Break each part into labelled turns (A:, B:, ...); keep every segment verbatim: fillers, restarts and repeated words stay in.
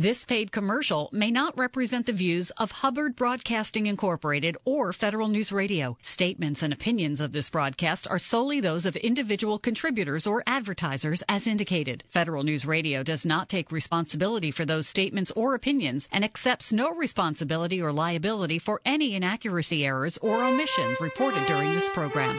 A: This paid commercial may not represent the views of Hubbard Broadcasting Incorporated or Federal News Radio. Statements and opinions of this broadcast are solely those of individual contributors or advertisers as indicated. Federal News Radio does not take responsibility for those statements or opinions and accepts no responsibility or liability for any inaccuracy, errors, or omissions reported during this program.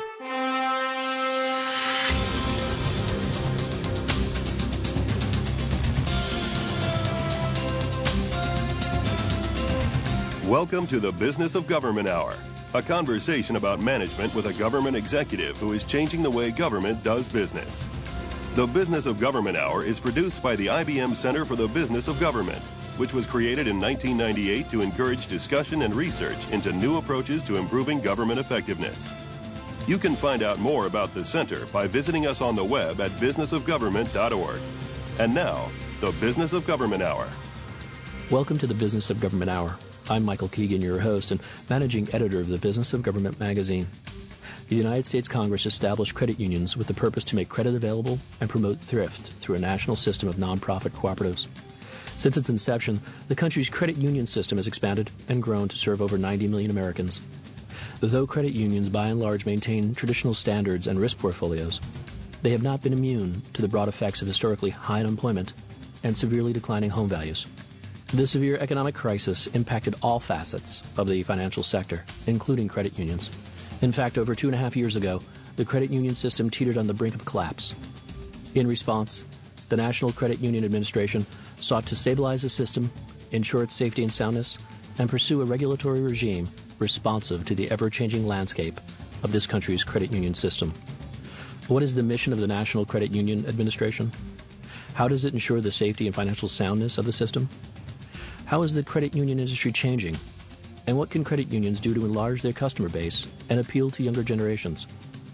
B: Welcome to the Business of Government Hour, a conversation about management with a government executive who is changing the way government does business. The Business of Government Hour is produced by the I B M Center for the Business of Government, which was created in nineteen ninety-eight to encourage discussion and research into new approaches to improving government effectiveness. You can find out more about the center by visiting us on the web at business of government dot org. And now, the Business of Government Hour.
C: Welcome to the Business of Government Hour. I'm Michael Keegan, your host and managing editor of the Business of Government magazine. The United States Congress established credit unions with the purpose to make credit available and promote thrift through a national system of nonprofit cooperatives. Since its inception, the country's credit union system has expanded and grown to serve over ninety million Americans. Though credit unions by and large maintain traditional standards and risk portfolios, they have not been immune to the broad effects of historically high unemployment and severely declining home values. The severe economic crisis impacted all facets of the financial sector, including credit unions. In fact, over two and a half years ago, the credit union system teetered on the brink of collapse. In response, the National Credit Union Administration sought to stabilize the system, ensure its safety and soundness, and pursue a regulatory regime responsive to the ever-changing landscape of this country's credit union system. What is the mission of the National Credit Union Administration? How does it ensure the safety and financial soundness of the system? How is the credit union industry changing? And what can credit unions do to enlarge their customer base and appeal to younger generations?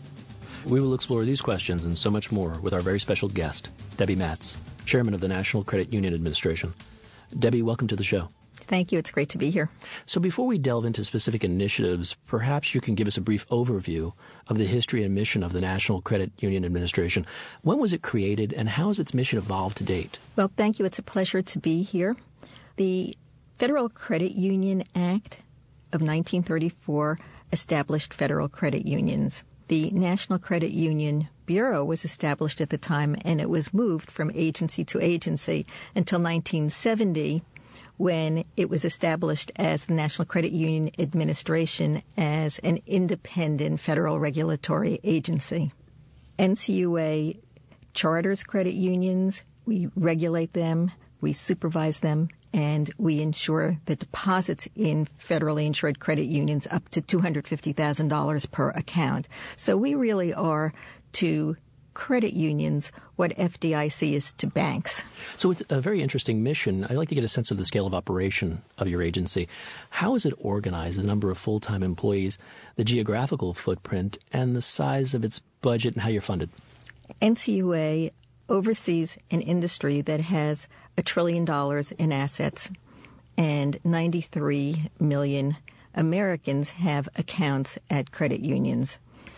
C: We will explore these questions and so much more with our very special guest, Debbie Matz, Chairman of the National Credit Union Administration. Debbie, welcome to the show.
D: Thank you. It's great to be here.
C: So before we delve into specific initiatives, perhaps you can give us a brief overview of the history and mission of the National Credit Union Administration. When was it created, and how has its mission evolved to date?
D: Well, thank you. It's a pleasure to be here. The Federal Credit Union Act of nineteen thirty-four established federal credit unions. The National Credit Union Bureau was established at the time, and it was moved from agency to agency until nineteen seventy, when it was established as the National Credit Union Administration as an independent federal regulatory agency. N C U A charters credit unions. We regulate them, we supervise them, and we ensure the deposits in federally insured credit unions up to two hundred fifty thousand dollars per account. So we really are to credit unions what F D I C is to banks.
C: So with a very interesting mission, I'd like to get a sense of the scale of operation of your agency. How is it organized, the number of full-time employees, the geographical footprint, and the size of its budget and how you're funded?
D: N C U A oversees an industry that has a trillion dollars in assets, and ninety-three million Americans have accounts at credit unions.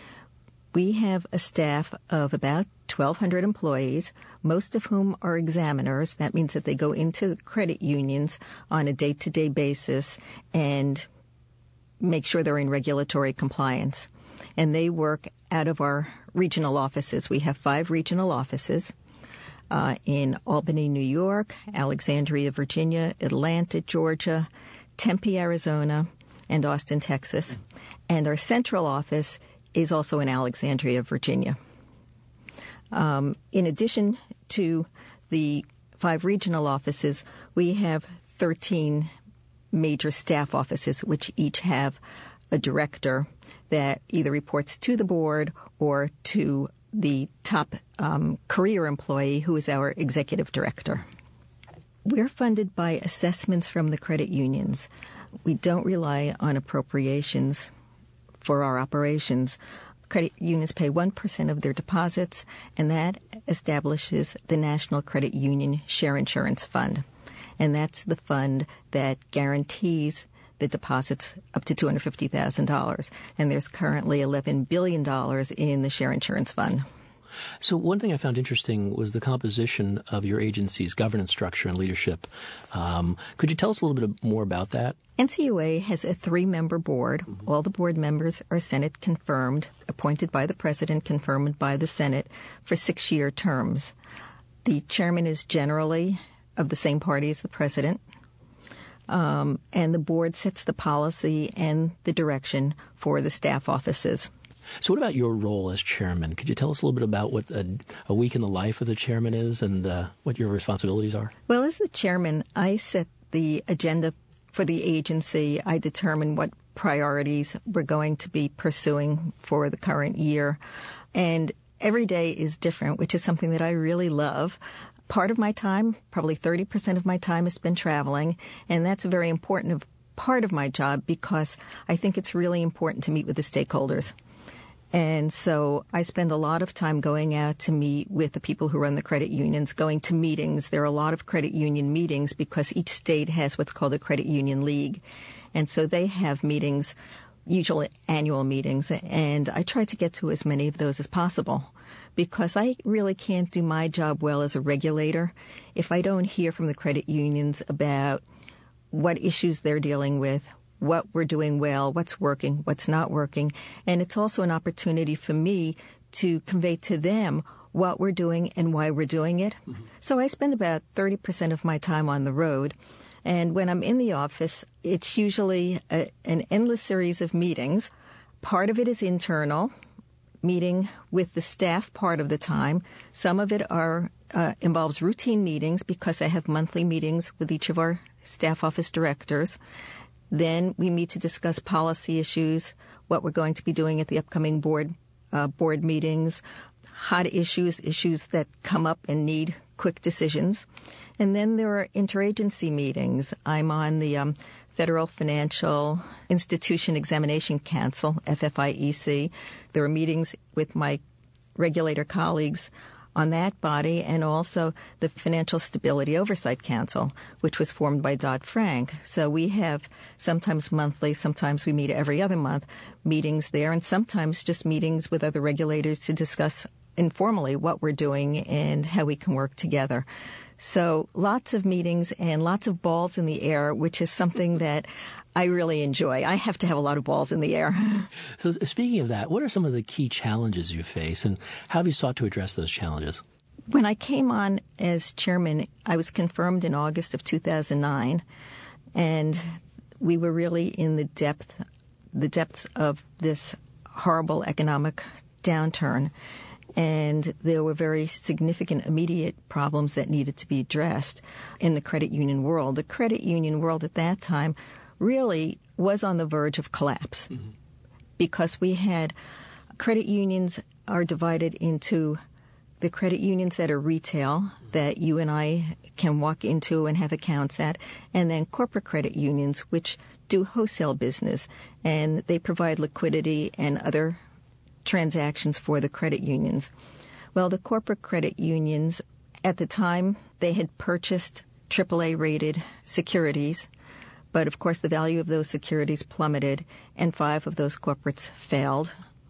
D: We have a staff of about twelve hundred employees, most of whom are examiners. That means that they go into credit unions on a day-to-day basis and make sure they're in regulatory compliance. And they work out of our regional offices. We have five regional offices. Uh, in Albany, New York, Alexandria, Virginia, Atlanta, Georgia, Tempe, Arizona, and Austin, Texas. And our central office is also in Alexandria, Virginia. Um, in addition to the five regional offices, we have thirteen major staff offices, which each have a director that either reports to the board or to the top um, career employee, who is our executive director. We're funded by assessments from the credit unions. We don't rely on appropriations for our operations. Credit unions pay one percent of their deposits, and that establishes the National Credit Union Share Insurance Fund. And that's the fund that guarantees the deposits up to two hundred fifty thousand dollars. And there's currently eleven billion dollars in the Share Insurance Fund.
C: So one thing I found interesting was the composition of your agency's governance structure and leadership. Um, could you tell us a little bit more about that?
D: N C U A has a three-member board. Mm-hmm. All the board members are Senate confirmed, appointed by the President, confirmed by the Senate for six-year terms. The chairman is generally of the same party as the President, um, and the board sets the policy and the direction for the staff offices.
C: So what about your role as chairman? Could you tell us a little bit about what a, a week in the life of the chairman is and uh, what your responsibilities are?
D: Well, as the chairman, I set the agenda for the agency. I determine what priorities we're going to be pursuing for the current year. And every day is different, which is something that I really love. Part of my time, probably thirty percent of my time, is spent traveling, and that's a very important part of my job because I think it's really important to meet with the stakeholders. And so I spend a lot of time going out to meet with the people who run the credit unions, going to meetings. There are a lot of credit union meetings because each state has what's called a credit union league. And so they have meetings, usually annual meetings, and I try to get to as many of those as possible because I really can't do my job well as a regulator if I don't hear from the credit unions about what issues they're dealing with, what we're doing well, what's working, what's not working. And it's also an opportunity for me to convey to them what we're doing and why we're doing it. Mm-hmm. So I spend about thirty percent of my time on the road. And when I'm in the office, it's usually a, an endless series of meetings. Part of it is internal, meeting with the staff part of the time. Some of it are uh, involves routine meetings because I have monthly meetings with each of our staff office directors. Then we meet to discuss policy issues, what we're going to be doing at the upcoming board uh, board meetings, hot issues, issues that come up and need quick decisions. And then there are interagency meetings. I'm on the um, Federal Financial Institution Examination Council, F F I E C. There are meetings with my regulator colleagues on that body, and also the Financial Stability Oversight Council, which was formed by Dodd-Frank. So we have sometimes monthly, sometimes we meet every other month, meetings there, and sometimes just meetings with other regulators to discuss informally what we're doing and how we can work together. So lots of meetings and lots of balls in the air, which is something that I really enjoy. I have to have a lot of balls in the air.
C: So speaking of that, what are some of the key challenges you face, and how have you sought to address those challenges?
D: When I came on as chairman, I was confirmed in August of two thousand nine, and we were really in the depth, the depths of this horrible economic downturn. And there were very significant immediate problems that needed to be addressed in the credit union world. The credit union world at that time really was on the verge of collapse mm-hmm. because we had credit unions are divided into the credit unions that are retail, that you and I can walk into and have accounts at, and then corporate credit unions, which do wholesale business, and they provide liquidity and other transactions for the credit unions. Well, the corporate credit unions, at the time, they had purchased triple A rated securities, but of course the value of those securities plummeted, and five of those corporates failed.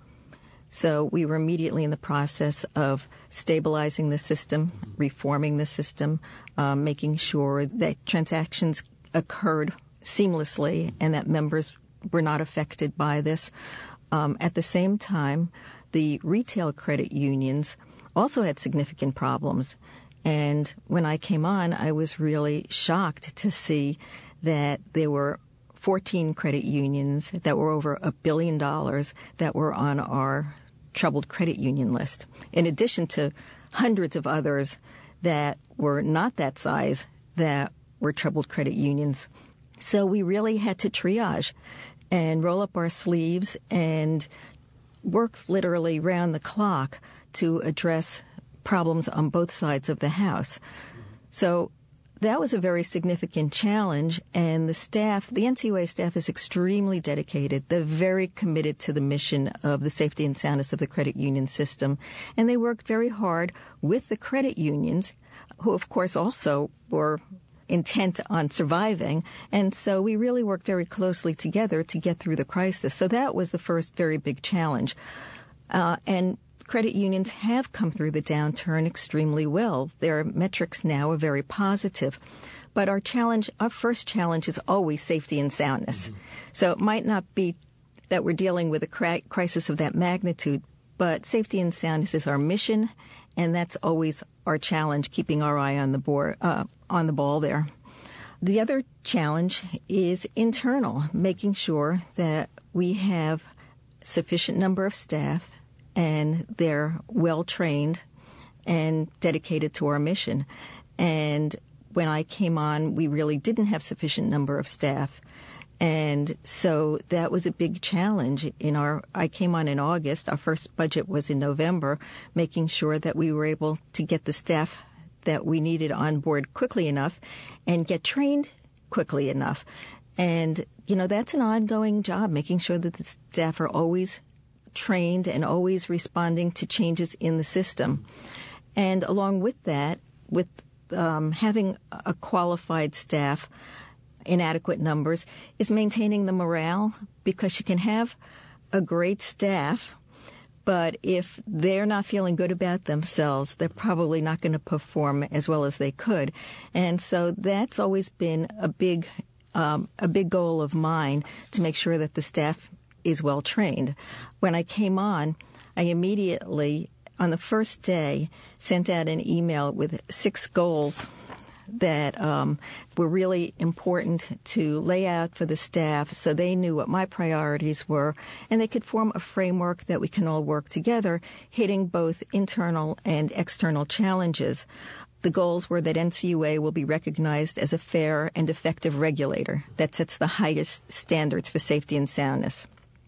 D: So we were immediately in the process of stabilizing the system, reforming the system, um, making sure that transactions occurred seamlessly and that members were not affected by this. Um, at the same time, the retail credit unions also had significant problems. And when I came on, I was really shocked to see that there were fourteen credit unions that were over a billion dollars that were on our troubled credit union list, in addition to hundreds of others that were not that size that were troubled credit unions. So we really had to triage and roll up our sleeves and work literally round the clock to address problems on both sides of the house. So that was a very significant challenge, and the staff, the N C U A staff is extremely dedicated. They're very committed to the mission of the safety and soundness of the credit union system, and they worked very hard with the credit unions, who of course also were intent on surviving, and so we really worked very closely together to get through the crisis. So that was the first very big challenge. Uh, and credit unions have come through the downturn extremely well. Their metrics now are very positive. But our challenge, our first challenge is always safety and soundness. Mm-hmm. So it might not be that we're dealing with a cri- crisis of that magnitude, but safety and soundness is our mission, and that's always our challenge, keeping our eye on the board, uh, on the ball there. The other challenge is internal, making sure that we have sufficient number of staff and they're well-trained and dedicated to our mission. And when I came on, we really didn't have sufficient number of staff. And so that was a big challenge. In our, I came on in August. Our first budget was in November, making sure that we were able to get the staff that we needed on board quickly enough and get trained quickly enough. And, you know, that's an ongoing job, making sure that the staff are always trained and always responding to changes in the system. And along with that, with um, having a qualified staff in adequate numbers, is maintaining the morale, because you can have a great staff, but if they're not feeling good about themselves, they're probably not going to perform as well as they could. And so that's always been a big um, a big goal of mine, to make sure that the staff is well trained. When I came on, I immediately, on the first day, sent out an email with six goals that um, were really important to lay out for the staff, so they knew what my priorities were, and they could form a framework that we can all work together, hitting both internal and external challenges. The goals were that N C U A will be recognized as a fair and effective regulator that sets the highest standards for safety and soundness.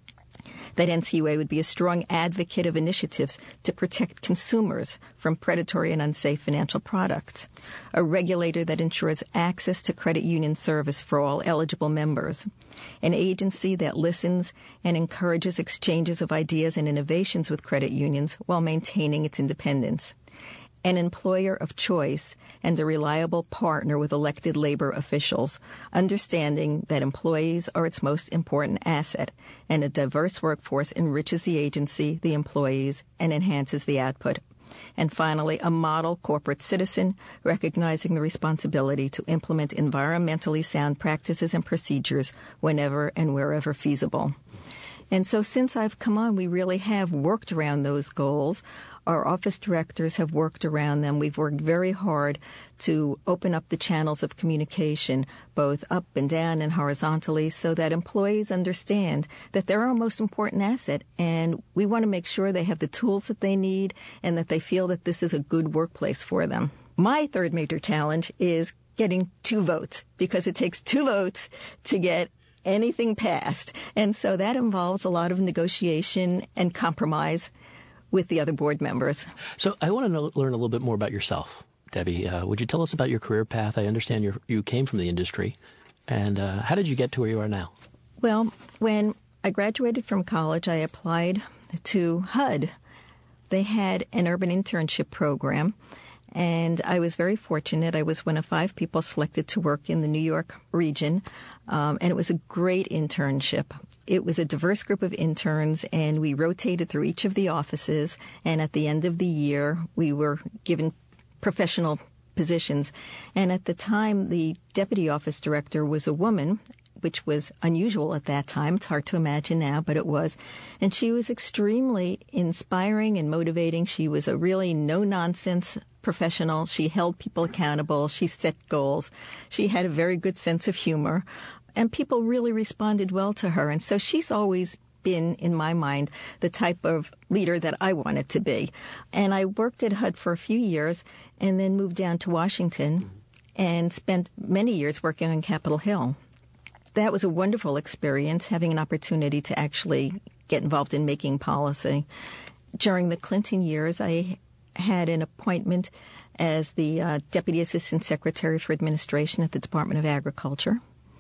D: That N C U A would be a strong advocate of initiatives to protect consumers from predatory and unsafe financial products. A regulator that ensures access to credit union service for all eligible members. An agency that listens and encourages exchanges of ideas and innovations with credit unions while maintaining its independence. An employer of choice and a reliable partner with elected labor officials, understanding that employees are its most important asset, and a diverse workforce enriches the agency, the employees, and enhances the output. And finally, a model corporate citizen, recognizing the responsibility to implement environmentally sound practices and procedures whenever and wherever feasible. And so since I've come on, we really have worked around those goals. Our office directors have worked around them. We've worked very hard to open up the channels of communication, both up and down and horizontally, so that employees understand that they're our most important asset, and we want to make sure they have the tools that they need and that they feel that this is a good workplace for them. My third major challenge is getting two votes, because it takes two votes to get anything passed. And so that involves a lot of negotiation and compromise with the other board members.
C: So I want to know, learn a little bit more about yourself, Debbie. Uh, would you tell us about your career path? I understand you you came from the industry. And uh, how did you get to where you are now?
D: Well, when I graduated from college, I applied to H U D. They had an urban internship program, and I was very fortunate. I was one of five people selected to work in the New York region, um, and it was a great internship. It was a diverse group of interns, and we rotated through each of the offices, and at the end of the year, we were given professional positions. And at the time, the deputy office director was a woman, which was unusual at that time. It's hard to imagine now, but it was. And she was extremely inspiring and motivating. She was a really no-nonsense professional. She held people accountable. She set goals. She had a very good sense of humor. And people really responded well to her. And so she's always been, in my mind, the type of leader that I wanted to be. And I worked at H U D for a few years and then moved down to Washington and spent many years working on Capitol Hill. That was a wonderful experience, having an opportunity to actually get involved in making policy. During the Clinton years, I had an appointment as the uh, Deputy Assistant Secretary for Administration at the Department of Agriculture.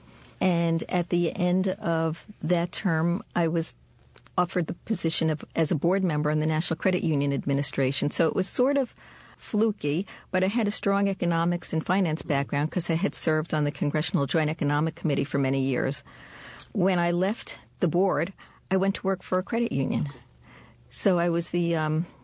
D: And at the end of that term, I was offered the position of as a board member in the National Credit Union Administration. So it was sort of fluky, but I had a strong economics and finance background because I had served on the Congressional Joint Economic Committee for many years. When I left the board, I went to work for a credit union. So I was the um,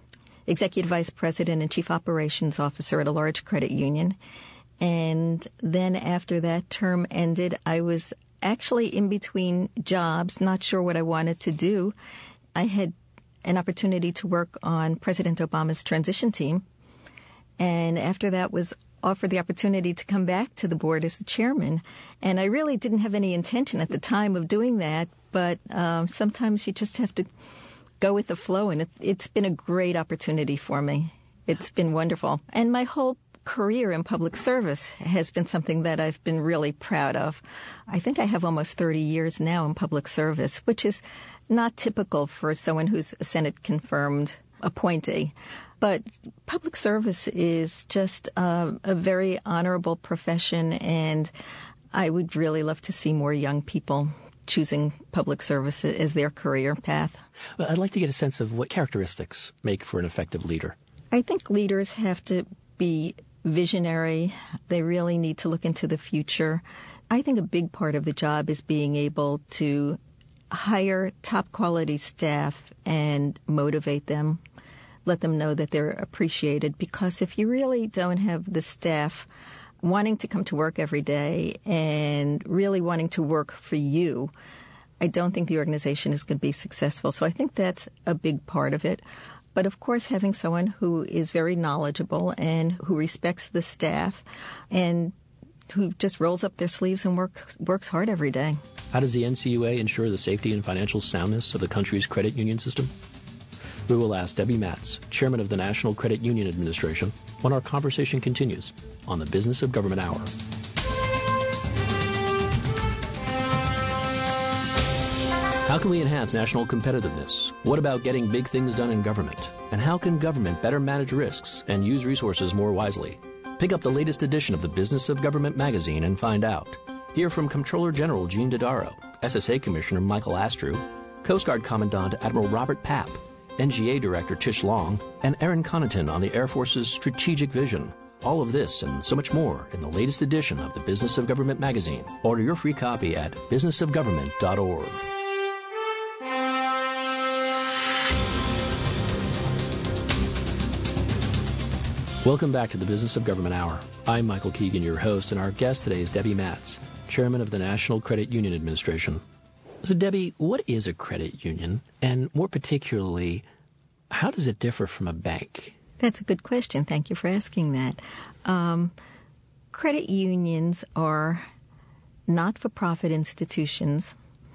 D: executive vice president and chief operations officer at a large credit union. And then after that term ended, I was actually in between jobs, not sure what I wanted to do. I had an opportunity to work on President Obama's transition team. And after that was offered the opportunity to come back to the board as the chairman. And I really didn't have any intention at the time of doing that, but um, sometimes you just have to go with the flow. And it, it's been a great opportunity for me. It's been wonderful. And my whole career in public service has been something that I've been really proud of. I think I have almost thirty years now in public service, which is not typical for someone who's a Senate-confirmed appointee. But public service is just uh, a very honorable profession, and I would really love to see more young people choosing public service as their career path.
C: Well, I'd like to get a sense of what characteristics make for an effective leader.
D: I think leaders have to be visionary. They really need to look into the future. I think a big part of the job is being able to hire top quality staff and motivate them. Let them know that they're appreciated, because if you really don't have the staff wanting to come to work every day and really wanting to work for you, I don't think the organization is going to be successful. So I think that's a big part of it. But of course, having someone who is very knowledgeable and who respects the staff and who just rolls up their sleeves and work, works hard every day.
C: How does the N C U A ensure the safety and financial soundness of the country's credit union system? We will ask Debbie Matz, chairman of the National Credit Union Administration, when our conversation continues on the Business of Government Hour. How can we enhance national competitiveness? What about getting big things done in government? And how can government better manage risks and use resources more wisely? Pick up the latest edition of the Business of Government magazine and find out. Hear from Comptroller General Gene Dodaro, S S A Commissioner Michael Astrew, Coast Guard Commandant Admiral Robert Papp, N G A Director Tish Long, and Aaron Connaughton on the Air Force's strategic vision. All of this and so much more in the latest edition of the Business of Government magazine. Order your free copy at business of government dot org. Welcome back to the Business of Government Hour. I'm Michael Keegan, your host, and our guest today is Debbie Matz, chairman of the National Credit Union Administration. So, Debbie, what is a credit union? And more particularly, how does it differ from a bank?
D: That's a good question. Thank you for asking that. Um, credit unions are not-for-profit institutions.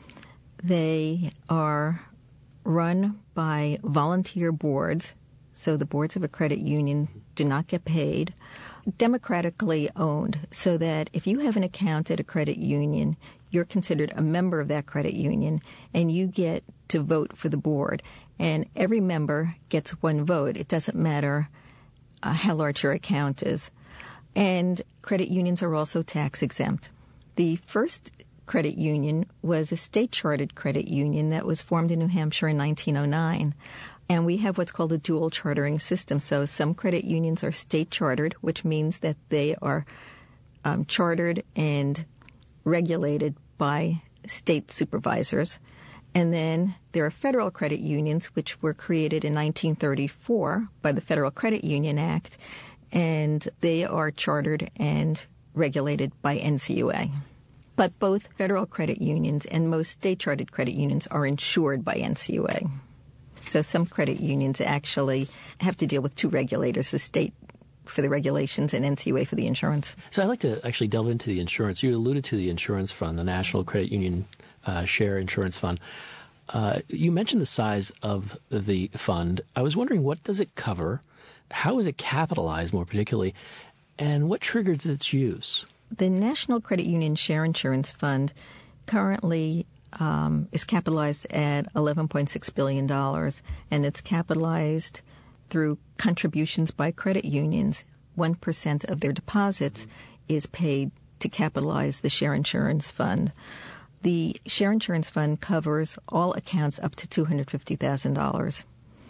D: They are run by volunteer boards, so the boards of a credit union do not get paid. Democratically owned, so that if you have an account at a credit union, you're considered a member of that credit union, and you get to vote for the board. And every member gets one vote. It doesn't matter uh, how large your account is. And credit unions are also tax exempt. The first credit union was a state-chartered credit union that was formed in New Hampshire in nineteen oh nine. And we have what's called a dual chartering system. So some credit unions are state-chartered, which means that they are um, chartered and regulated by state supervisors. And then there are federal credit unions, which were created in nineteen thirty-four by the Federal Credit Union Act, and they are chartered and regulated by N C U A. But both federal credit unions and most state-chartered credit unions are insured by N C U A. So some credit unions actually have to deal with two regulators, the state for the regulations and N C U A for the insurance.
C: So I'd like to actually delve into the insurance. You alluded to the insurance fund, the National Credit Union uh, Share Insurance Fund. Uh, you mentioned the size of the fund. I was wondering, what does it cover? How is it capitalized more particularly? And what triggers its use?
D: The National Credit Union Share Insurance Fund currently Um, is capitalized at eleven point six billion dollars, and it's capitalized through contributions by credit unions. one percent of their deposits is paid to capitalize the Share Insurance Fund. The Share Insurance Fund covers all accounts up to two hundred fifty thousand dollars,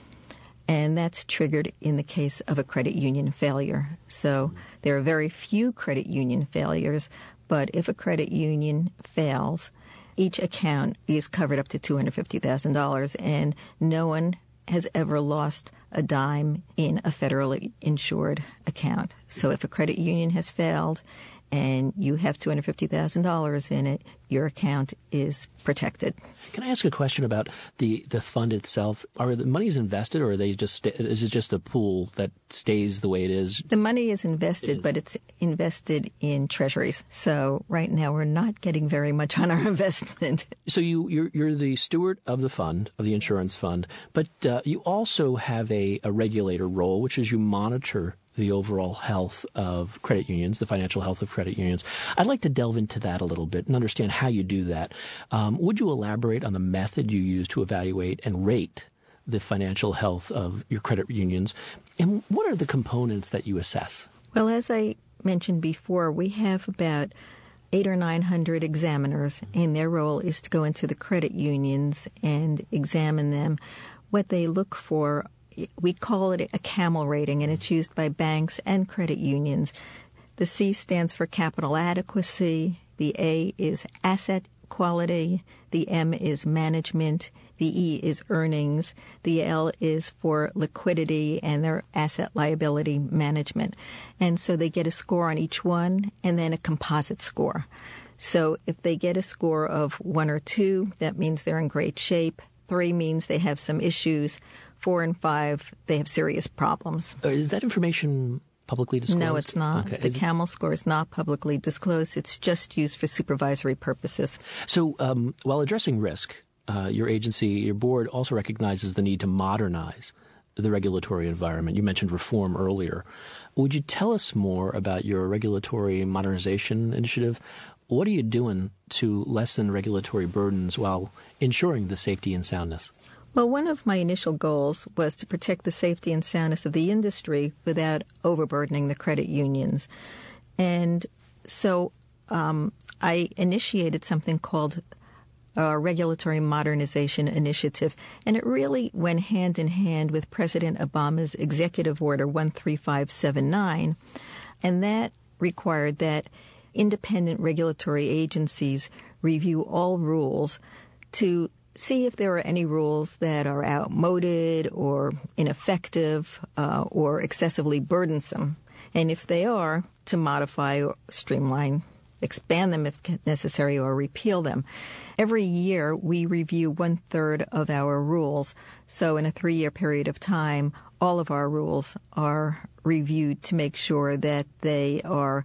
D: and that's triggered in the case of a credit union failure. So there are very few credit union failures, but if a credit union fails, each account is covered up to two hundred fifty thousand dollars, and no one has ever lost a dime in a federally insured account. So if a credit union has failed and you have two hundred fifty thousand dollars in it, your account is protected.
C: Can I ask a question about the, the fund itself? Are the monies invested, or are they just is it just a pool that stays the way it is?
D: The money is invested,
C: it is.
D: but it's invested in treasuries. So right now we're not getting very much on our investment.
C: So you, you're, you're the steward of the fund, of the insurance fund, but uh, you also have a, a regulator role, which is you monitor the overall health of credit unions, the financial health of credit unions. I'd like to delve into that a little bit and understand how you do that. Um, would you elaborate on the method you use to evaluate and rate the financial health of your credit unions? And what are the components that you assess?
D: Well, as I mentioned before, we have about eight or nine hundred examiners, and their role is to go into the credit unions and examine them. What they look for, we call it a CAMEL rating, and it's used by banks and credit unions. The C stands for capital adequacy. The A is asset quality. The M is management. The E is earnings. The L is for liquidity and their asset liability management. And so they get a score on each one and then a composite score. So if they get a score of one or two, that means they're in great shape. Three means they have some issues. Four and five, they have serious problems.
C: Is that information publicly disclosed?
D: No, it's not.
C: Okay.
D: The
C: is
D: CAMEL score is not publicly disclosed. It's just used for supervisory purposes.
C: So um, while addressing risk, uh, your agency, your board also recognizes the need to modernize the regulatory environment. You mentioned reform earlier. Would you tell us more about your regulatory modernization initiative? What are you doing to lessen regulatory burdens while ensuring the safety and soundness?
D: Well, one of my initial goals was to protect the safety and soundness of the industry without overburdening the credit unions. And so um, I initiated something called a Regulatory Modernization Initiative, and it really went hand in hand with President Obama's Executive Order one three five seven nine, and that required that independent regulatory agencies review all rules to see if there are any rules that are outmoded or ineffective uh, or excessively burdensome. And if they are, to modify or streamline, expand them if necessary, or repeal them. Every year, we review one-third of our rules. So in a three-year period of time, all of our rules are reviewed to make sure that they are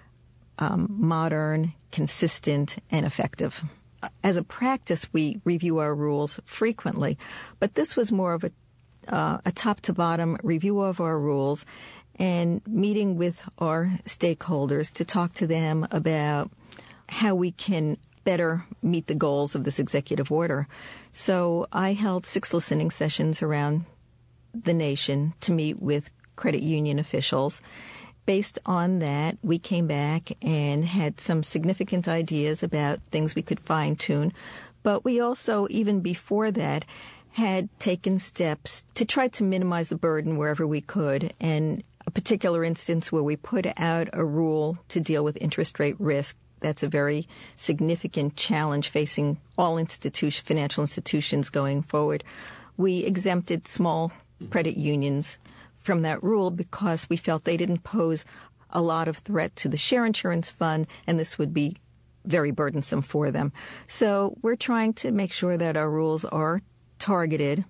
D: um, modern, consistent, and effective. As a practice, we review our rules frequently, but this was more of a, uh, a top-to-bottom review of our rules and meeting with our stakeholders to talk to them about how we can better meet the goals of this executive order. So I held six listening sessions around the nation to meet with credit union officials. Based on that, we came back and had some significant ideas about things we could fine-tune. But we also, even before that, had taken steps to try to minimize the burden wherever we could. And a particular instance where we put out a rule to deal with interest rate risk, that's a very significant challenge facing all institution, financial institutions going forward. We exempted small credit unions from that rule because we felt they didn't pose a lot of threat to the share insurance fund, and this would be very burdensome for them. So we're trying to make sure that our rules are targeted,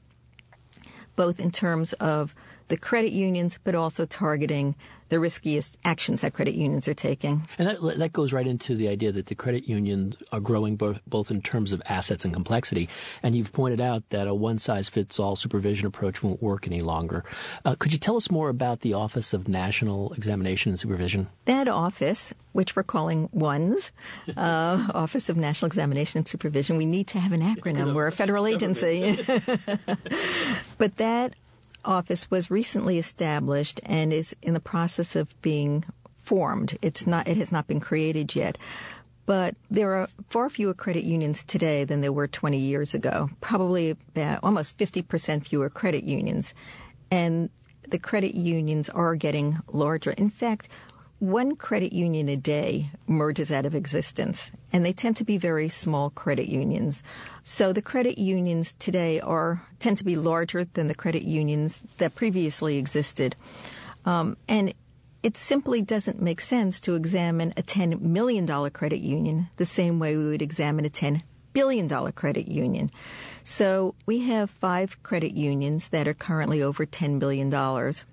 D: both in terms of the credit unions, but also targeting the riskiest actions that credit unions are taking.
C: And that, that goes right into the idea that the credit unions are growing both, both in terms of assets and complexity. And you've pointed out that a one-size-fits-all supervision approach won't work any longer. Uh, could you tell us more about the Office of National Examination and Supervision?
D: That office, which we're calling ONES, uh, Office of National Examination and Supervision, we need to have an acronym. We're a federal agency. But that office was recently established and is in the process of being formed. It's not, it has not been created yet. But there are far fewer credit unions today than there were twenty years ago, probably about almost fifty percent fewer credit unions. And the credit unions are getting larger. In fact, one credit union a day merges out of existence, and they tend to be very small credit unions. So the credit unions today are tend to be larger than the credit unions that previously existed. Um, and it simply doesn't make sense to examine a ten million dollars credit union the same way we would examine a ten billion dollars credit union. So we have five credit unions that are currently over ten billion dollars.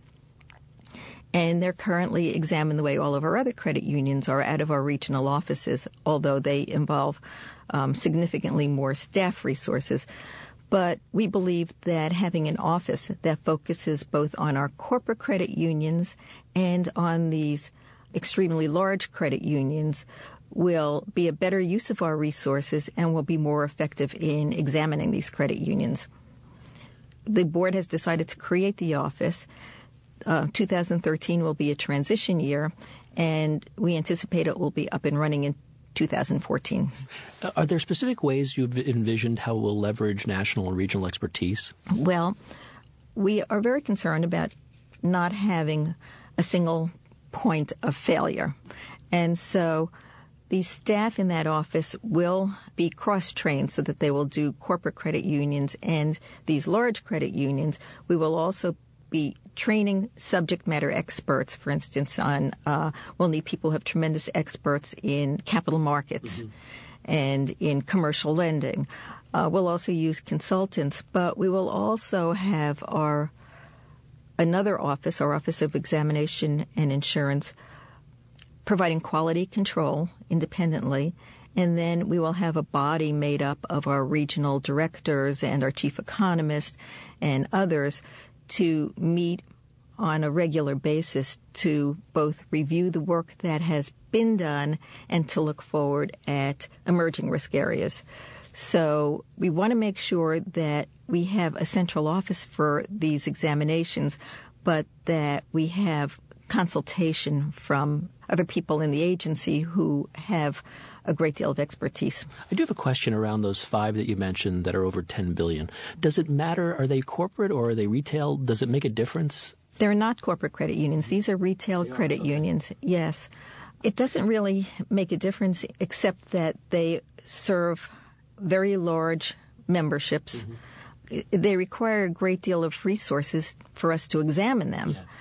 D: And they're currently examined the way all of our other credit unions are out of our regional offices, although they involve um, significantly more staff resources. But we believe that having an office that focuses both on our corporate credit unions and on these extremely large credit unions will be a better use of our resources and will be more effective in examining these credit unions. The board has decided to create the office. Uh, two thousand thirteen will be a transition year, and we anticipate it will be up and running in two thousand fourteen.
C: Uh, are there specific ways you've envisioned how we'll leverage national and regional expertise?
D: Well, we are very concerned about not having a single point of failure. And so the staff in that office will be cross-trained so that they will do corporate credit unions and these large credit unions. We will also be training subject matter experts, for instance, on uh, we'll need people who have tremendous experts in capital markets mm-hmm. and in commercial lending. Uh, we'll also use consultants, but we will also have our another office, our Office of Examination and Insurance, providing quality control independently. And then we will have a body made up of our regional directors and our chief economist and others to meet on a regular basis to both review the work that has been done and to look forward at emerging risk areas. So we want to make sure that we have a central office for these examinations, but that we have consultation from other people in the agency who have a great deal of expertise.
C: I do have a question around those five that you mentioned that are over ten billion dollars. Does it matter? Are they corporate or are they retail? Does it make a difference?
D: They're not corporate credit unions. These are retail they credit are, okay. unions. Yes. It doesn't really make a difference except that they serve very large memberships. Mm-hmm. They require a great deal of resources for us to examine them. Yeah.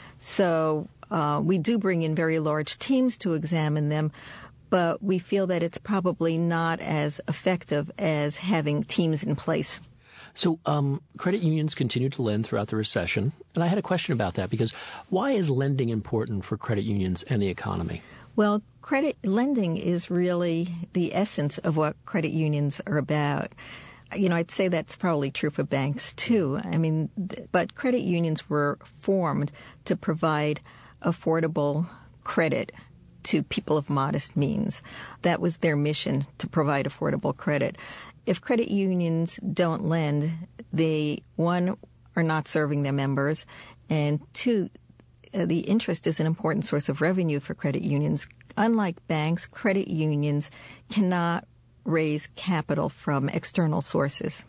D: So uh, we do bring in very large teams to examine them, but we feel that it's probably not as effective as having teams in place.
C: So um, credit unions continue to lend throughout the recession, and I had a question about that because why is lending important for credit unions and the economy?
D: Well, credit lending is really the essence of what credit unions are about. You know, I'd say that's probably true for banks too. I mean, th- but credit unions were formed to provide affordable credit to people of modest means. That was their mission, to provide affordable credit. If credit unions don't lend, they, one, are not serving their members, and two, uh, the interest is an important source of revenue for credit unions. Unlike banks, credit unions cannot raise capital from external sources.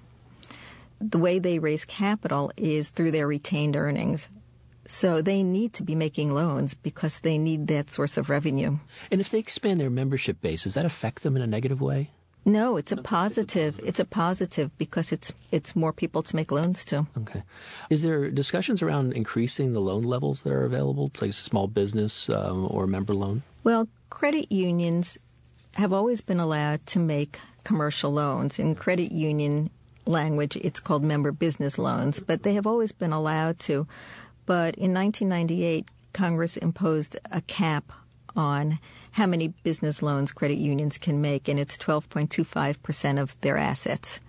D: The way they raise capital is through their retained earnings. So they need to be making loans because they need that source of revenue.
C: And if they expand their membership base, does that affect them in a negative way?
D: No, it's a positive. It's a positive because it's it's more people to make loans to.
C: Okay. Is there discussions around increasing the loan levels that are available to like a small business um, or member loan?
D: Well, credit unions have always been allowed to make commercial loans. In credit union language, it's called member business loans, but they have always been allowed to. But in nineteen ninety-eight, Congress imposed a cap on how many business loans credit unions can make, and it's twelve point two five percent of their assets.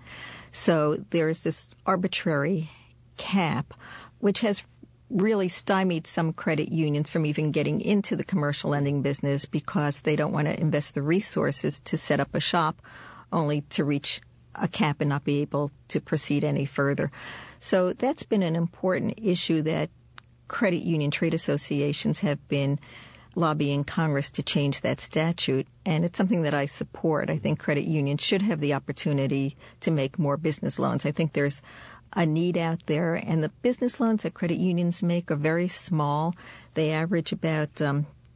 D: So there's this arbitrary cap, which has really stymied some credit unions from even getting into the commercial lending business because they don't want to invest the resources to set up a shop only to reach a cap and not be able to proceed any further. So that's been an important issue that credit union trade associations have been lobbying Congress to change that statute, and it's something that I support. I think credit unions should have the opportunity to make more business loans. I think there's a need out there, and the business loans that credit unions make are very small. They average about um,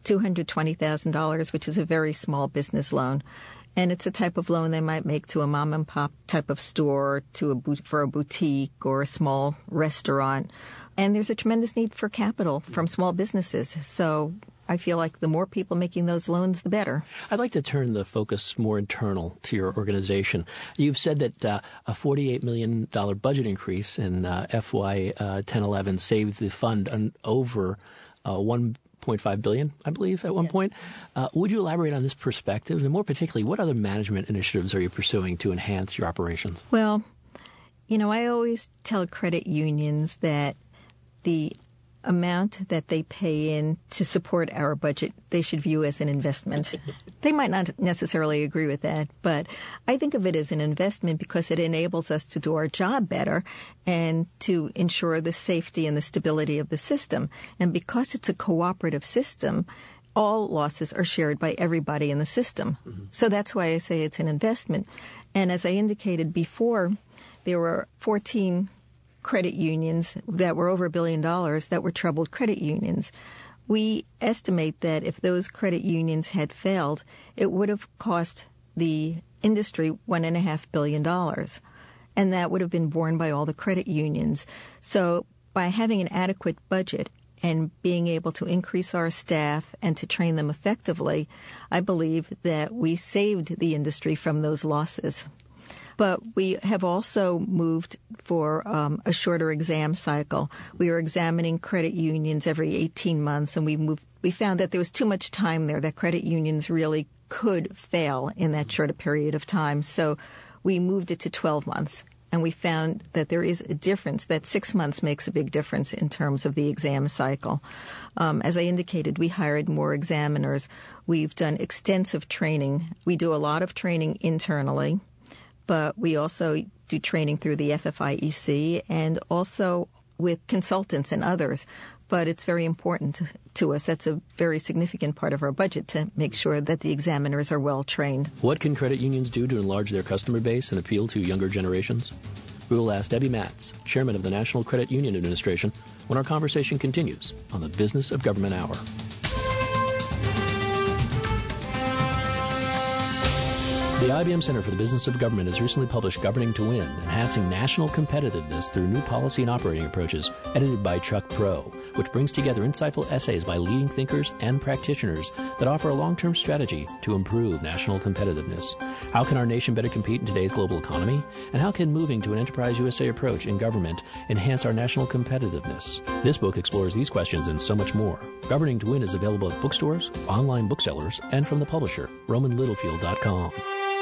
D: two hundred twenty thousand dollars, which is a very small business loan. And it's a type of loan they might make to a mom-and-pop type of store, to a for a boutique or a small restaurant. And there's a tremendous need for capital from small businesses. So I feel like the more people making those loans, the better.
C: I'd like to turn the focus more internal to your organization. You've said that uh, a forty-eight million dollars budget increase in uh, F Y ten eleven saved the fund on over uh, one point five billion dollars, I believe, at one yeah. point. Uh, would you elaborate on this perspective? And more particularly, what other management initiatives are you pursuing to enhance your operations?
D: Well, you know, I always tell credit unions that the amount that they pay in to support our budget, they should view as an investment. They might not necessarily agree with that, but I think of it as an investment because it enables us to do our job better and to ensure the safety and the stability of the system. And because it's a cooperative system, all losses are shared by everybody in the system. Mm-hmm. So that's why I say it's an investment. And as I indicated before, there were fourteen credit unions that were over a billion dollars that were troubled credit unions. We estimate that if those credit unions had failed, it would have cost the industry one and a half billion dollars. And that would have been borne by all the credit unions. So by having an adequate budget and being able to increase our staff and to train them effectively, I believe that we saved the industry from those losses. But we have also moved for um, a shorter exam cycle. We are examining credit unions every eighteen months, and we moved. We found that there was too much time there, that credit unions really could fail in that shorter period of time. So we moved it to twelve months, and we found that there is a difference, that six months makes a big difference in terms of the exam cycle. Um, as I indicated, we hired more examiners. We've done extensive training. We do a lot of training internally, but we also do training through the F F I E C and also with consultants and others. But it's very important to us. That's a very significant part of our budget to make sure that the examiners are well trained.
C: What can credit unions do to enlarge their customer base and appeal to younger generations? We will ask Debbie Matz, chairman of the National Credit Union Administration, when our conversation continues on the Business of Government Hour. The I B M Center for the Business of Government has recently published Governing to Win, Enhancing National Competitiveness Through New Policy and Operating Approaches, edited by Chuck Pro, which brings together insightful essays by leading thinkers and practitioners that offer a long-term strategy to improve national competitiveness. How can our nation better compete in today's global economy? And how can moving to an Enterprise U S A approach in government enhance our national competitiveness? This book explores these questions and so much more. Governing to Win is available at bookstores, online booksellers, and from the publisher, roman littlefield dot com.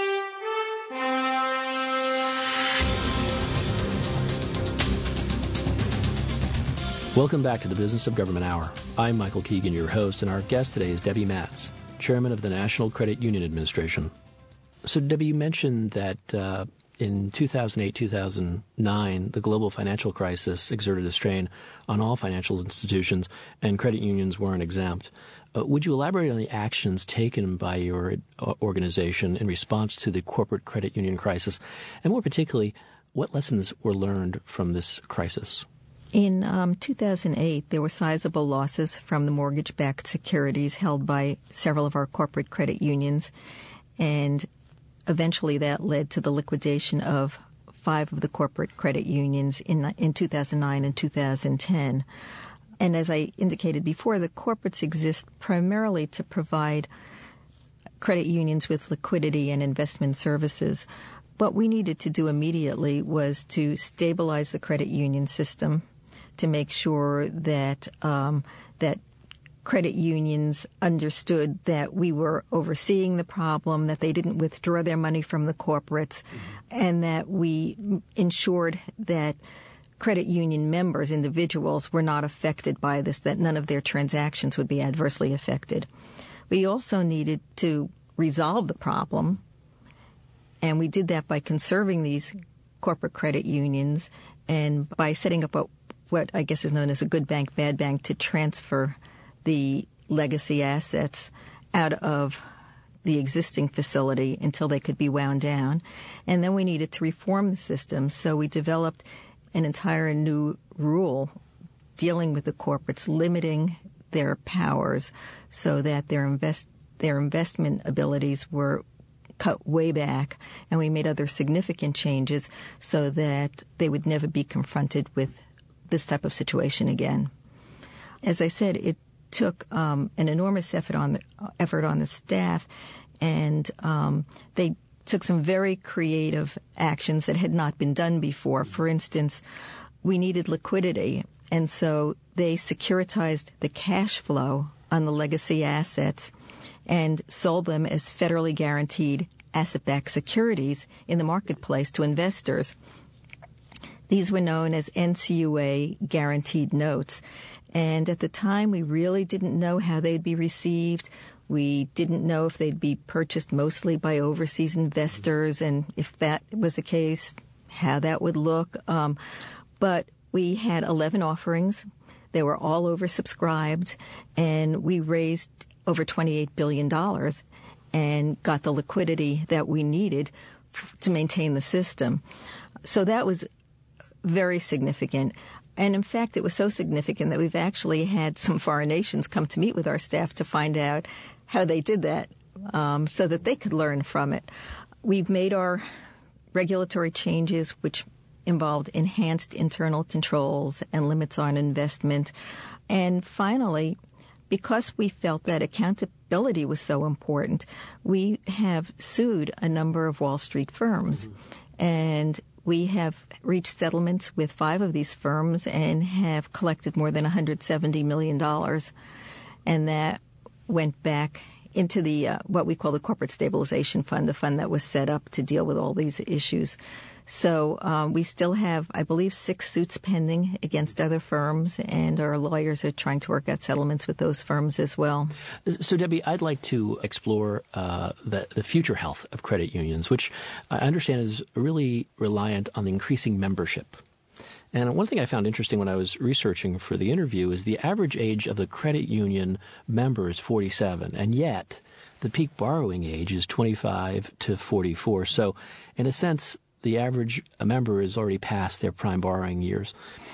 C: Welcome back to the Business of Government Hour. I'm Michael Keegan, your host, and our guest today is Debbie Matz, chairman of the National Credit Union Administration. So, Debbie, you mentioned that uh, in two thousand eight, two thousand nine, the global financial crisis exerted a strain on all financial institutions, and credit unions weren't exempt. Uh, would you elaborate on the actions taken by your organization in response to the corporate credit union crisis, and more particularly, what lessons were learned from this crisis?
D: In um, two thousand eight, there were sizable losses from the mortgage-backed securities held by several of our corporate credit unions, and eventually that led to the liquidation of five of the corporate credit unions in in two thousand nine and two thousand ten. And as I indicated before, the corporates exist primarily to provide credit unions with liquidity and investment services. What we needed to do immediately was to stabilize the credit union system, to make sure that um, that credit unions understood that we were overseeing the problem, that they didn't withdraw their money from the corporates, mm-hmm. and that we ensured that credit union members, individuals, were not affected by this, that none of their transactions would be adversely affected. We also needed to resolve the problem, and we did that by conserving these corporate credit unions and by setting up a what I guess is known as a good bank, bad bank, to transfer the legacy assets out of the existing facility until they could be wound down. And then we needed to reform the system, so we developed an entire new rule dealing with the corporates, limiting their powers so that their invest their investment abilities were cut way back, and we made other significant changes so that they would never be confronted with this type of situation again. As I said, it took um, an enormous effort on the effort on the staff, and um, they took some very creative actions that had not been done before. For instance, we needed liquidity, and so they securitized the cash flow on the legacy assets and sold them as federally guaranteed asset-backed securities in the marketplace to investors. These were known as N C U A guaranteed notes. And at the time, we really didn't know how they'd be received. We didn't know if they'd be purchased mostly by overseas investors, and if that was the case, how that would look. Um, but we had eleven offerings. They were all oversubscribed, and we raised over twenty-eight billion dollars and got the liquidity that we needed f- to maintain the system. So that was very significant. And in fact, it was so significant that we've actually had some foreign nations come to meet with our staff to find out how they did that, um, so that they could learn from it. We've made our regulatory changes, which involved enhanced internal controls and limits on investment. And finally, because we felt that accountability was so important, we have sued a number of Wall Street firms. Mm-hmm. And we have reached settlements with five of these firms and have collected more than one hundred seventy million dollars. And that went back into the uh, what we call the Corporate Stabilization Fund, the fund that was set up to deal with all these issues. So um, we still have, I believe, six suits pending against other firms, and our lawyers are trying to work out settlements with those firms as well.
C: So, Debbie, I'd like to explore uh, the, the future health of credit unions, which I understand is really reliant on the increasing membership. And one thing I found interesting when I was researching for the interview is the average age of the credit union member is forty-seven, and yet the peak borrowing age is twenty-five to forty-four. So, in a sense, the average member is already past their prime borrowing years.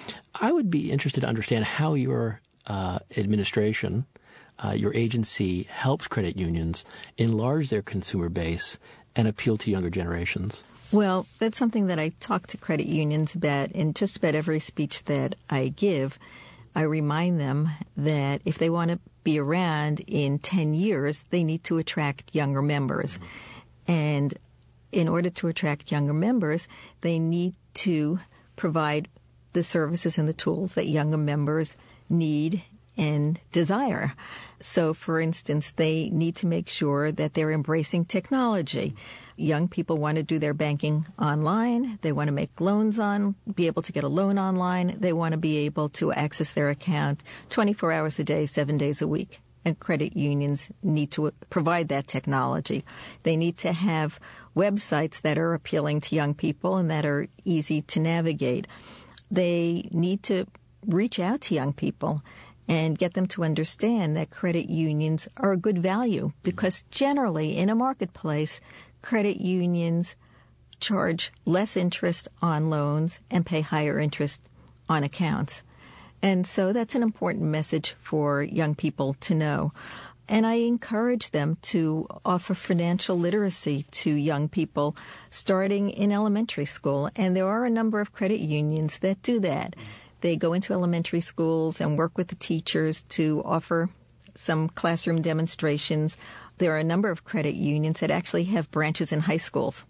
C: I would be interested to understand how your uh, administration, uh, your agency, helps credit unions enlarge their consumer base and appeal to younger generations.
D: Well, that's something that I talk to credit unions about in just about every speech that I give. I remind them that if they want to be around in ten years, they need to attract younger members. Mm-hmm. And in order to attract younger members, they need to provide the services and the tools that younger members need and desire. So, for instance, they need to make sure that they're embracing technology. Young people want to do their banking online. They want to make loans on, be able to get a loan online. They want to be able to access their account twenty-four hours a day, seven days a week. And credit unions need to provide that technology. They need to have websites that are appealing to young people and that are easy to navigate. They need to reach out to young people and get them to understand that credit unions are a good value, because generally in a marketplace, credit unions charge less interest on loans and pay higher interest on accounts. And so that's an important message for young people to know. And I encourage them to offer financial literacy to young people starting in elementary school. And there are a number of credit unions that do that. They go into elementary schools and work with the teachers to offer some classroom demonstrations. There are a number of credit unions that actually have branches in high schools.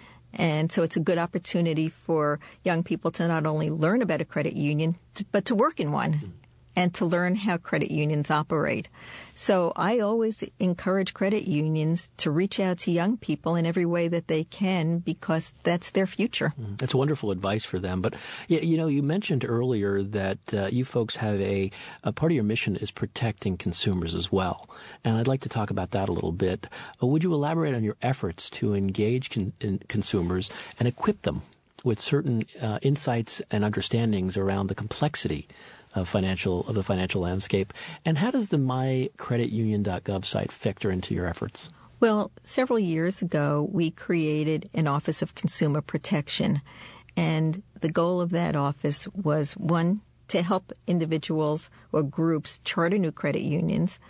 D: And so it's a good opportunity for young people to not only learn about a credit union, but to work in one and to learn how credit unions operate. So I always encourage credit unions to reach out to young people in every way that they can, because that's their future.
C: That's wonderful advice for them. But, you know, you mentioned earlier that uh, you folks have a, a part of your mission is protecting consumers as well. And I'd like to talk about that a little bit. Uh, would you elaborate on your efforts to engage con- in consumers and equip them with certain uh, insights and understandings around the complexity of financial of the financial landscape? And how does the my credit union dot gov site factor into your efforts?
D: Well, several years ago, we created an Office of Consumer Protection. And the goal of that office was, one, to help individuals or groups charter new credit unions,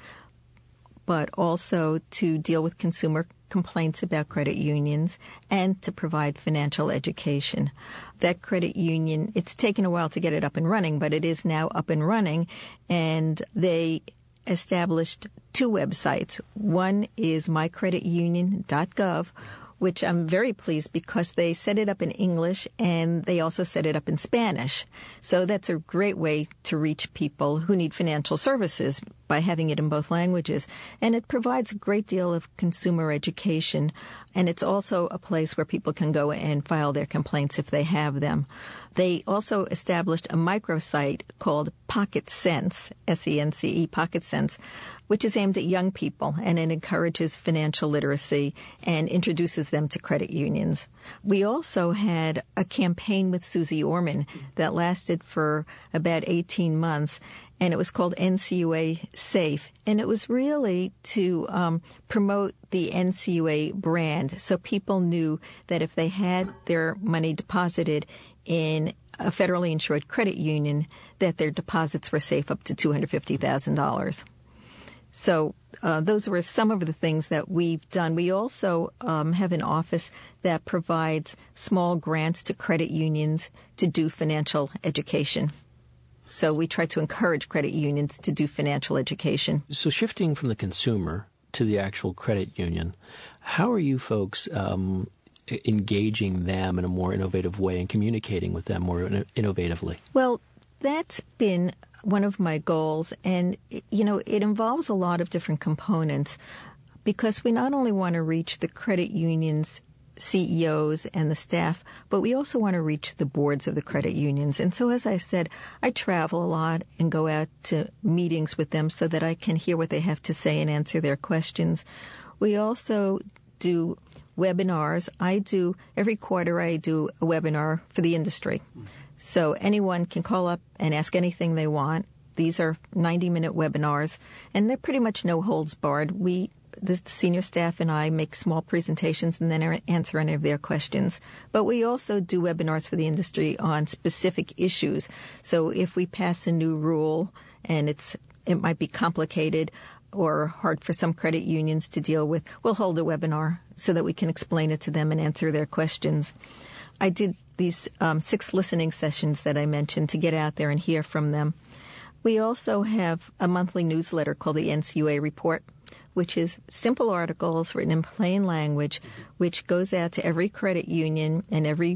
D: but also to deal with consumer complaints about credit unions and to provide financial education. That credit union, it's taken a while to get it up and running, but it is now up and running, and they established two websites. One is my credit union dot gov, which I'm very pleased because they set it up in English and they also set it up in Spanish. So that's a great way to reach people who need financial services by having it in both languages. And it provides a great deal of consumer education. And it's also a place where people can go and file their complaints if they have them. They also established a microsite called Pocket Sense, S E N C E, Pocket Sense, which is aimed at young people, and it encourages financial literacy and introduces them to credit unions. We also had a campaign with Susie Orman that lasted for about eighteen months, and it was called N C U A Safe. And it was really to um, promote the N C U A brand, so people knew that if they had their money deposited in a federally insured credit union, that their deposits were safe up to two hundred fifty thousand dollars. So uh, those were some of the things that we've done. We also um, have an office that provides small grants to credit unions to do financial education. So we try to encourage credit unions to do financial education.
C: So shifting from the consumer to the actual credit union, how are you folks um, engaging them in a more innovative way and communicating with them more in- innovatively?
D: Well, that's been one of my goals, and, you know, it involves a lot of different components because we not only want to reach the credit unions' C E Os and the staff, but we also want to reach the boards of the credit unions. And so, as I said, I travel a lot and go out to meetings with them so that I can hear what they have to say and answer their questions. We also do webinars. I do, every quarter I do a webinar for the industry. So anyone can call up and ask anything they want. These are ninety-minute webinars, and they're pretty much no holds barred. We, the senior staff and I, make small presentations and then answer any of their questions. But we also do webinars for the industry on specific issues. So if we pass a new rule and it's it might be complicated or hard for some credit unions to deal with, we'll hold a webinar so that we can explain it to them and answer their questions. I did these um, six listening sessions that I mentioned to get out there and hear from them. We also have a monthly newsletter called the N C U A Report, which is simple articles written in plain language, which goes out to every credit union, and every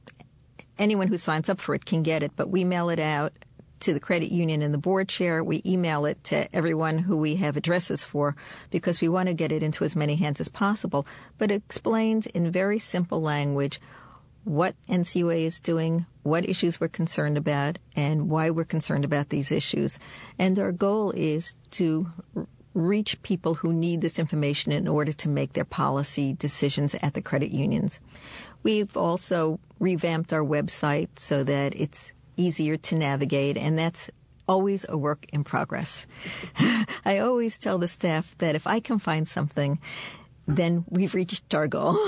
D: anyone who signs up for it can get it. But we mail it out to the credit union and the board chair. We email it to everyone who we have addresses for because we want to get it into as many hands as possible. But it explains in very simple language what N C U A is doing, what issues we're concerned about, and why we're concerned about these issues. And our goal is to r- reach people who need this information in order to make their policy decisions at the credit unions. We've also revamped our website so that it's easier to navigate, and that's always a work in progress. I always tell the staff that if I can find something, then we've reached our goal.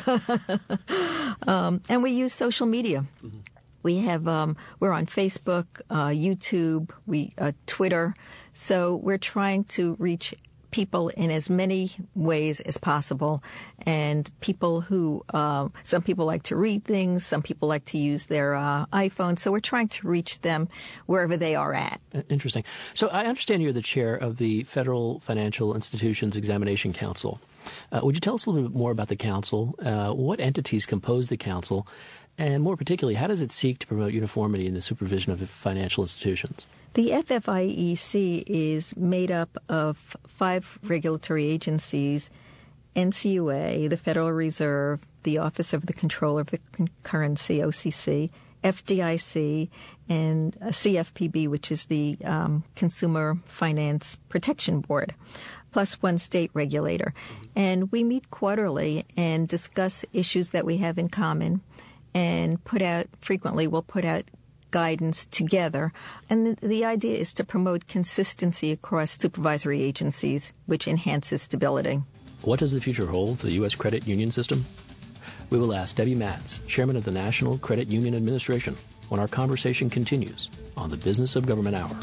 D: um, and we use social media. Mm-hmm. We have, um, we're on Facebook, uh, YouTube, we, uh, Twitter. So we're trying to reach people in as many ways as possible. And people who, uh, some people like to read things, some people like to use their uh, iPhone. So we're trying to reach them wherever they are at.
C: Interesting. So I understand you're the chair of the Federal Financial Institutions Examination Council. Uh, would you tell us a little bit more about the council? Uh, what entities compose the council? And more particularly, how does it seek to promote uniformity in the supervision of financial institutions?
D: The F F I E C is made up of five regulatory agencies: N C U A, the Federal Reserve, the Office of the Controller of the Currency, O C C, F D I C, and C F P B, which is the um, Consumer Finance Protection Board, plus one state regulator. And we meet quarterly and discuss issues that we have in common and put out, frequently we'll put out guidance together. And the, the idea is to promote consistency across supervisory agencies, which enhances stability.
C: What does the future hold for the U S credit union system? We will ask Debbie Matz, Chairman of the National Credit Union Administration, when our conversation continues on the Business of Government Hour.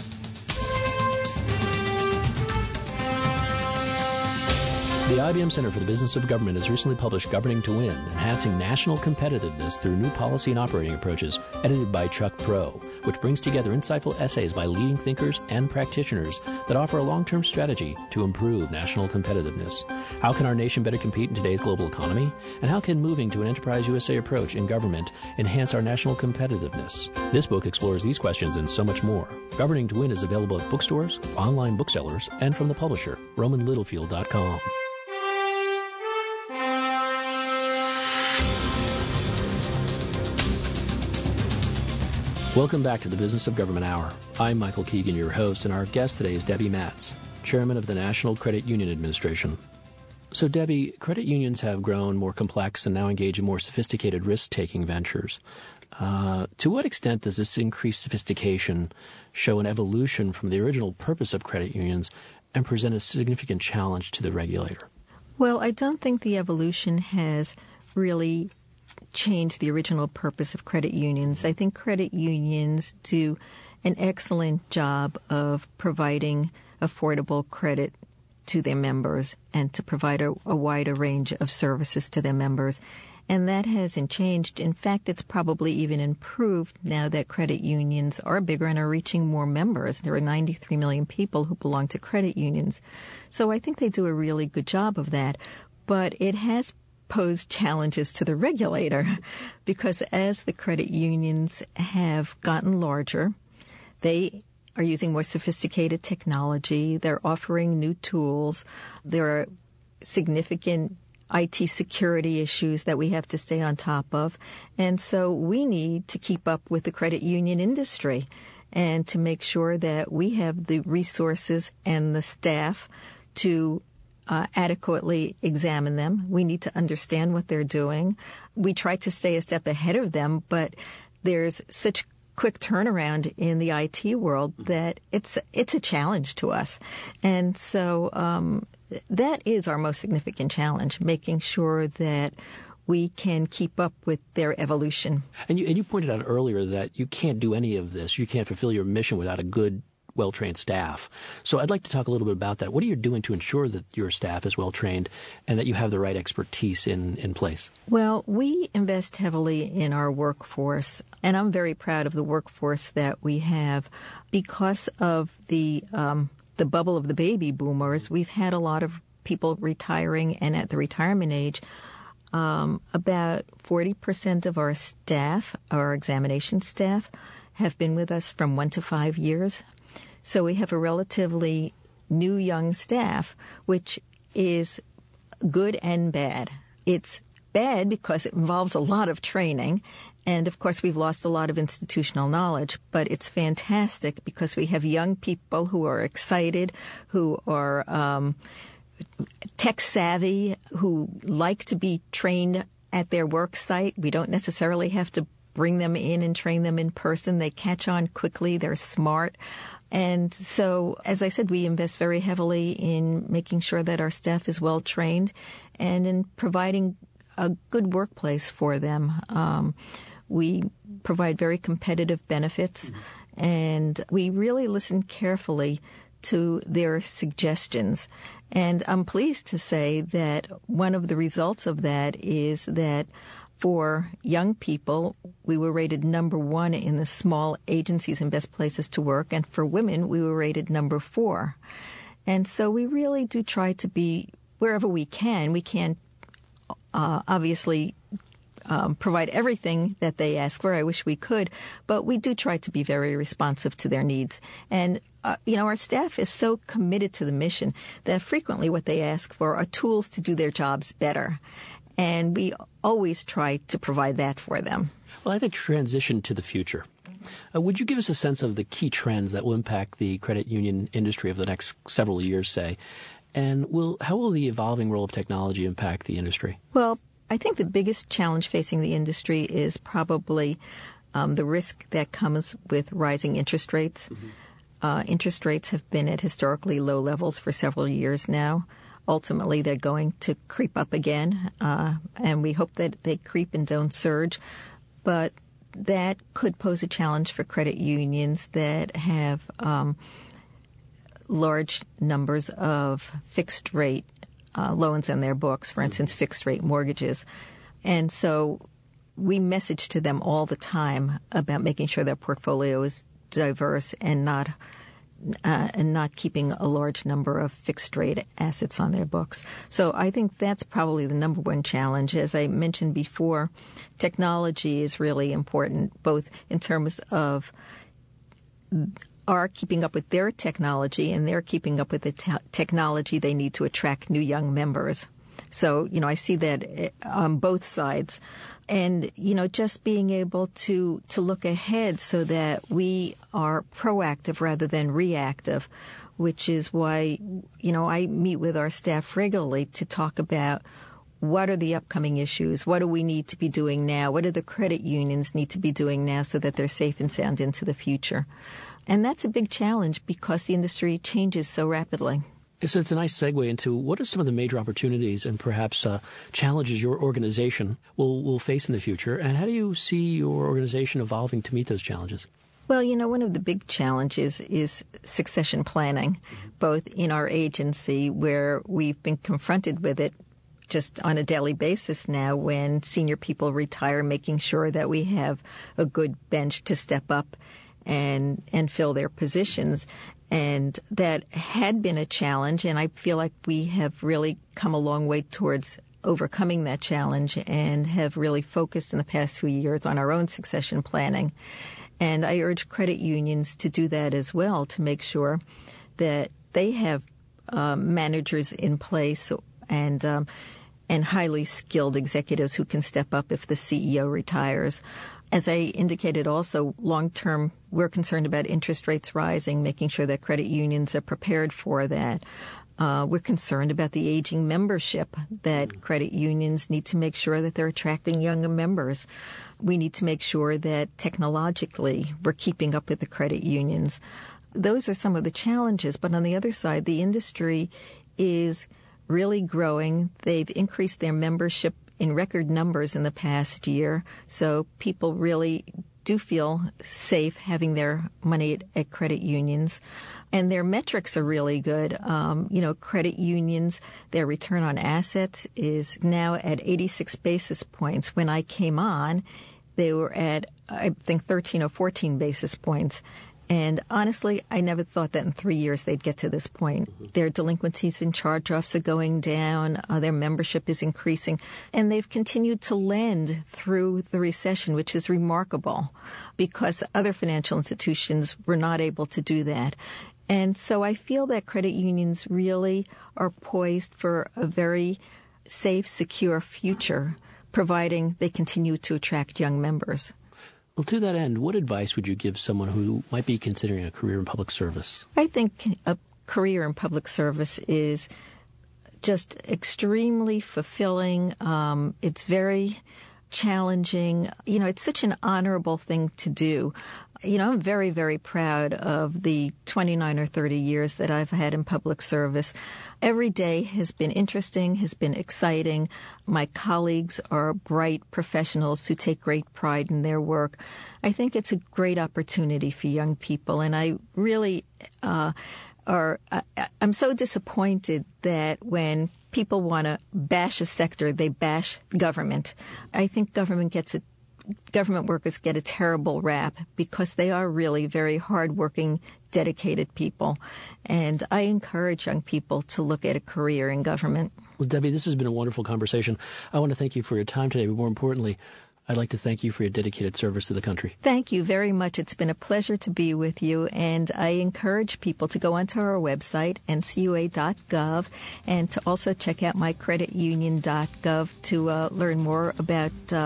C: The I B M Center for the Business of Government has recently published Governing to Win, Enhancing National Competitiveness Through New Policy and Operating Approaches, edited by Chuck Pro, which brings together insightful essays by leading thinkers and practitioners that offer a long-term strategy to improve national competitiveness. How can our nation better compete in today's global economy? And how can moving to an Enterprise U S A approach in government enhance our national competitiveness? This book explores these questions and so much more. Governing to Win is available at bookstores, online booksellers, and from the publisher, roman littlefield dot com. Welcome back to the Business of Government Hour. I'm Michael Keegan, your host, and our guest today is Debbie Matz, Chairman of the National Credit Union Administration. So, Debbie, credit unions have grown more complex and now engage in more sophisticated risk-taking ventures. Uh, to what extent does this increased sophistication show an evolution from the original purpose of credit unions and present a significant challenge to the regulator?
D: Well, I don't think the evolution has really change the original purpose of credit unions. I think credit unions do an excellent job of providing affordable credit to their members and to provide a, a wider range of services to their members. And that hasn't changed. In fact, it's probably even improved now that credit unions are bigger and are reaching more members. There are ninety-three million people who belong to credit unions. So I think they do a really good job of that. But it has pose challenges to the regulator because as the credit unions have gotten larger, they are using more sophisticated technology. They're offering new tools. There are significant I T security issues that we have to stay on top of. And so we need to keep up with the credit union industry and to make sure that we have the resources and the staff to Uh, adequately examine them. We need to understand what they're doing. We try to stay a step ahead of them, but there's such quick turnaround in the I T world that it's it's a challenge to us. And so um, that is our most significant challenge, making sure that we can keep up with their evolution.
C: And you, and you pointed out earlier that you can't do any of this. You can't fulfill your mission without a good, well-trained staff. So I'd like to talk a little bit about that. What are you doing to ensure that your staff is well-trained and that you have the right expertise in, in place?
D: Well, we invest heavily in our workforce, and I'm very proud of the workforce that we have. Because of the um, the bubble of the baby boomers, we've had a lot of people retiring, and at the retirement age, um, about forty percent of our staff, our examination staff, have been with us from one to five years. So we have a relatively new young staff, which is good and bad. It's bad because it involves a lot of training. And, of course, we've lost a lot of institutional knowledge. But it's fantastic because we have young people who are excited, who are um, tech-savvy, who like to be trained at their work site. We don't necessarily have to bring them in and train them in person. They catch on quickly. They're smart. And so, as I said, we invest very heavily in making sure that our staff is well trained and in providing a good workplace for them. Um, we provide very competitive benefits, mm-hmm. and we really listen carefully to their suggestions. And I'm pleased to say that one of the results of that is that for young people, we were rated number one in the small agencies and best places to work. And for women, we were rated number four. And so we really do try to be, wherever we can, we can't uh, obviously um, provide everything that they ask for. I wish we could. But we do try to be very responsive to their needs. And, uh, you know, our staff is so committed to the mission that frequently what they ask for are tools to do their jobs better. And we always try to provide that for them.
C: Well, I think transition to the future. Uh, would you give us a sense of the key trends that will impact the credit union industry over the next several years, say? And will how will the evolving role of technology impact the industry?
D: Well, I think the biggest challenge facing the industry is probably um, the risk that comes with rising interest rates. Mm-hmm. Uh, interest rates have been at historically low levels for several years now. Ultimately, they're going to creep up again, uh, and we hope that they creep and don't surge. But that could pose a challenge for credit unions that have um, large numbers of fixed-rate uh, loans on their books, for instance, fixed-rate mortgages. And so we message to them all the time about making sure their portfolio is diverse and not uh, and not keeping a large number of fixed-rate assets on their books. So I think that's probably the number one challenge. As I mentioned before, technology is really important, both in terms of our keeping up with their technology and they're keeping up with the te- technology they need to attract new young members. So, you know, I see that on both sides. And, you know, just being able to, to look ahead so that we are proactive rather than reactive, which is why, you know, I meet with our staff regularly to talk about what are the upcoming issues, what do we need to be doing now, what do the credit unions need to be doing now so that they're safe and sound into the future. And that's a big challenge because the industry changes so rapidly.
C: So it's a nice segue into what are some of the major opportunities and perhaps uh, challenges your organization will, will face in the future, and how do you see your organization evolving to meet those challenges?
D: Well, you know, one of the big challenges is succession planning, both in our agency where we've been confronted with it just on a daily basis now when senior people retire, making sure that we have a good bench to step up and and fill their positions. And that had been a challenge, and I feel like we have really come a long way towards overcoming that challenge and have really focused in the past few years on our own succession planning. And I urge credit unions to do that as well, to make sure that they have um, managers in place and um, and highly skilled executives who can step up if the C E O retires. As I indicated also, long-term, we're concerned about interest rates rising, making sure that credit unions are prepared for that. Uh, we're concerned about the aging membership, that credit unions need to make sure that they're attracting younger members. We need to make sure that technologically we're keeping up with the credit unions. Those are some of the challenges. But on the other side, the industry is really growing. They've increased their membership in record numbers in the past year. So people really do feel safe having their money at, at credit unions. And their metrics are really good. Um, you know, credit unions, their return on assets is now at eighty-six basis points. When I came on, they were at, I think, thirteen or fourteen basis points. And honestly, I never thought that in three years they'd get to this point. Mm-hmm. Their delinquencies and charge-offs are going down. Uh, their membership is increasing. And they've continued to lend through the recession, which is remarkable because other financial institutions were not able to do that. And so I feel that credit unions really are poised for a very safe, secure future, providing they continue to attract young members.
C: Well, to that end, what advice would you give someone who might be considering a career in public service?
D: I think a career in public service is just extremely fulfilling. Um, it's very challenging. You know, it's such an honorable thing to do. You know, I'm very, very proud of the twenty-nine or thirty years that I've had in public service. Every day has been interesting, has been exciting. My colleagues are bright professionals who take great pride in their work. I think it's a great opportunity for young people, and I really uh, are. I, I'm so disappointed that when people want to bash a sector, they bash government. I think government gets a Government workers get a terrible rap because they are really very hardworking, dedicated people. And I encourage young people to look at a career in government.
C: Well, Debbie, this has been a wonderful conversation. I want to thank you for your time today, but more importantly, I'd like to thank you for your dedicated service to the country.
D: Thank you very much. It's been a pleasure to be with you, and I encourage people to go onto our website, N C U A dot gov, and to also check out my credit union dot gov to uh, learn more about uh,